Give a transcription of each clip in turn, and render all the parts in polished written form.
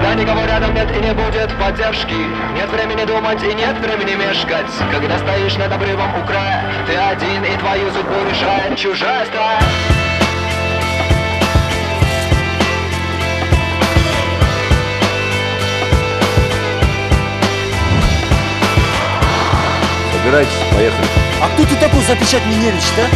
Когда никого рядом нет и не будет поддержки, нет времени думать и нет времени мешкать. Когда стоишь над обрывом у края, ты один и твою судьбу решает чужая стая. Собирайтесь, поехали. А кто ты такой запечать мне нервничать, а?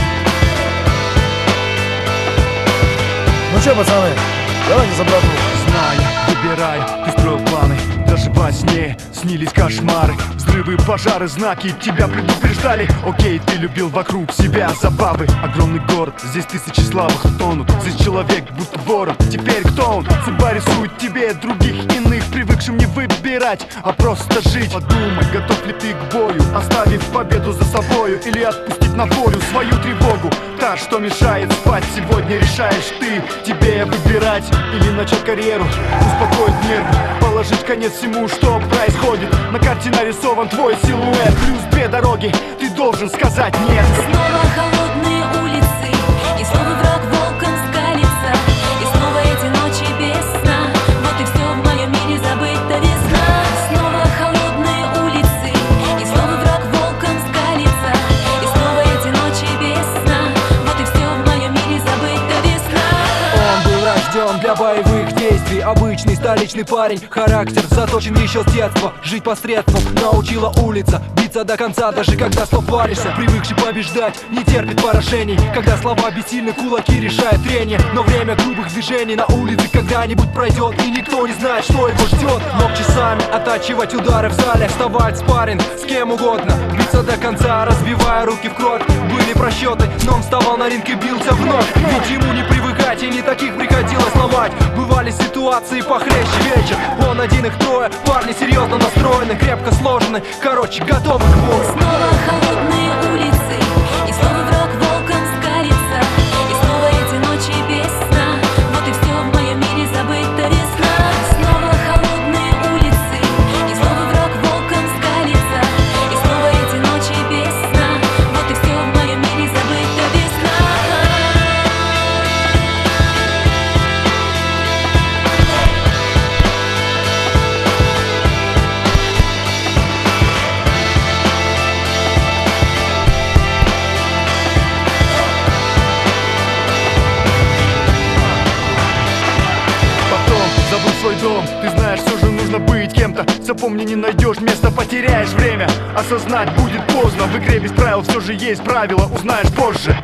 Ну чё, пацаны, давайте за братву. Знай, выбирай, ты строил планы. Даже во сне снились кошмары. Взрывы, пожары, знаки тебя предупреждали. Окей, ты любил вокруг себя забавы. Огромный город, здесь тысячи слабых тонут. Здесь человек будто ворон. Теперь кто он? Судьба рисует тебе других иных, привыкшим не выбирать, а просто жить. Подумай, готов ли ты к бою, оставив победу за собою, или отпустить на волю свою тревогу. Та, что мешает спать, сегодня решаешь ты. Тебе выбирать или начать карьеру, успокоить нервы, положить конец всему, что происходит. На карте нарисован твой силуэт, плюс две дороги, ты должен сказать нет. Снова холодные улицы, и снова враг волком скалится, и снова эти ночи без сна. Вот и все в моем мире забыта весна. Снова холодные улицы, и снова враг волком скалится, и снова эти ночи без сна. Вот и все в моем мире забыта весна. Он был рожден для боевых действий, обычный столичный парень. Характер заточен еще с детства, жить посредством научила улица. Биться до конца, даже когда слов варишься. Привыкший побеждать, не терпит поражений. Когда слова бессильны, кулаки решают трение. Но время грубых движений на улице когда-нибудь пройдет, и никто не знает, что его ждет. Мог часами оттачивать удары в зале, вставать спарринг с кем угодно, биться до конца, разбивая руки в кровь. Были просчеты, но он вставал на ринг и бился вновь. Ведь ему не привыкать, и не таких приходилось ломать. Бывали ситуации похлеще вечер. Он один, их трое, парни серьезно настроены, крепко сложены, короче, готовы к бою. Снова холодные улицы, и снова враг волком скалится, и снова эти ночи без сна. Вот и все в моем мире забыта весна. Снова холодные улицы, и снова враг волком скалится, и снова эти ночи без сна. Вот и все в моем мире забыта весна. Забыл свой дом, ты знаешь, все же нужно быть кем-то. Запомни, не найдешь места, потеряешь время. Осознать будет поздно, в игре без правил все же есть правила, узнаешь позже.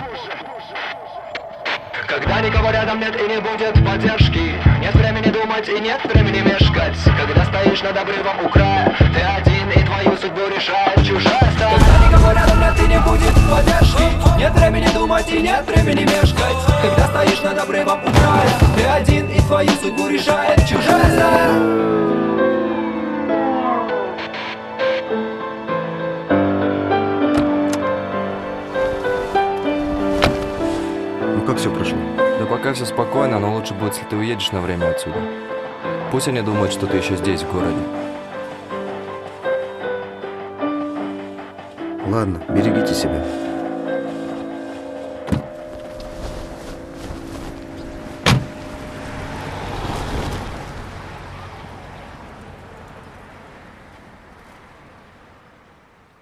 Когда никого рядом нет и не будет поддержки, нет времени думать и нет времени мешкать. Когда стоишь над обрывом у края, ты один и твою судьбу решает чужая стая. Когда никого рядом нет и не будет поддержки, нет времени думать и нет времени мешкать. Когда стоишь над обрывом у края, ты один и твою судьбу решает чужая стая. Ну как все прошло? Да пока все спокойно, но лучше будет, если ты уедешь на время отсюда. Пусть они думают, что ты еще здесь, в городе. Ладно, берегите себя.